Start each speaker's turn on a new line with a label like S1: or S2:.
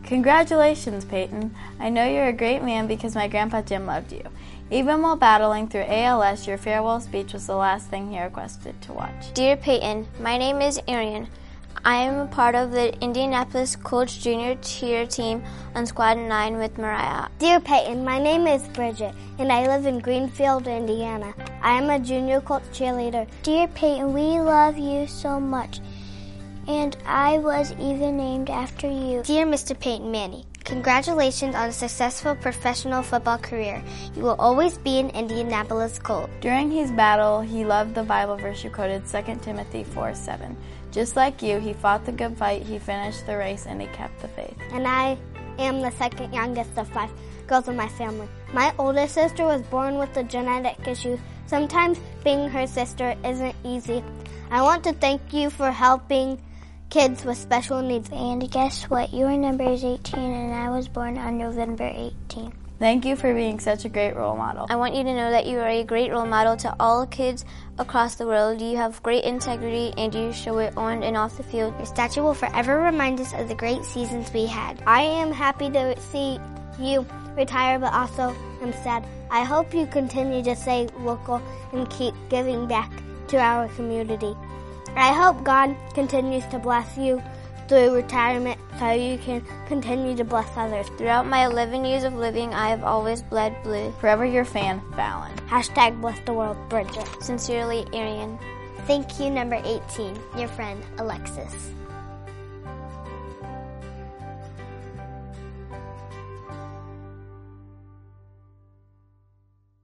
S1: Congratulations, Peyton. I know you're a great man because my Grandpa Jim loved you. Even while battling through ALS, your farewell speech was the last thing he requested to watch.
S2: Dear Peyton, my name is Arian. I am a part of the Indianapolis Colts Junior Cheer Team on Squad 9 with Mariah.
S3: Dear Peyton, my name is Bridget, and I live in Greenfield, Indiana. I am a junior Colts cheerleader.
S4: Dear Peyton, we love you so much, and I was even named after you.
S2: Dear Mr. Peyton Manning, congratulations on a successful professional football career. You will always be an Indianapolis Colt.
S1: During his battle, he loved the Bible verse you quoted, 2 Timothy 4:7. Just like you, he fought the good fight, he finished the race, and he kept the faith.
S3: And I am the second youngest of 5 girls in my family. My oldest sister was born with a genetic issue. Sometimes being her sister isn't easy. I want to thank you for helping kids with special needs.
S4: And guess what? Your number is 18, and I was born on November 18.
S1: Thank you for being such a great role model.
S2: I want you to know that you are a great role model to all kids across the world. You have great integrity, and you show it on and off the field. Your statue will forever remind us of the great seasons we had.
S3: I am happy to see you retire, but also am sad. I hope you continue to stay local and keep giving back to our community. I hope God continues to bless you through retirement so you can continue to bless others.
S2: Throughout my 11 years of living, I have always bled blue.
S1: Forever your fan, Fallon.
S3: Hashtag bless the world, Bridget.
S2: Sincerely, Arian.
S3: Thank you, number 18, your friend, Alexis.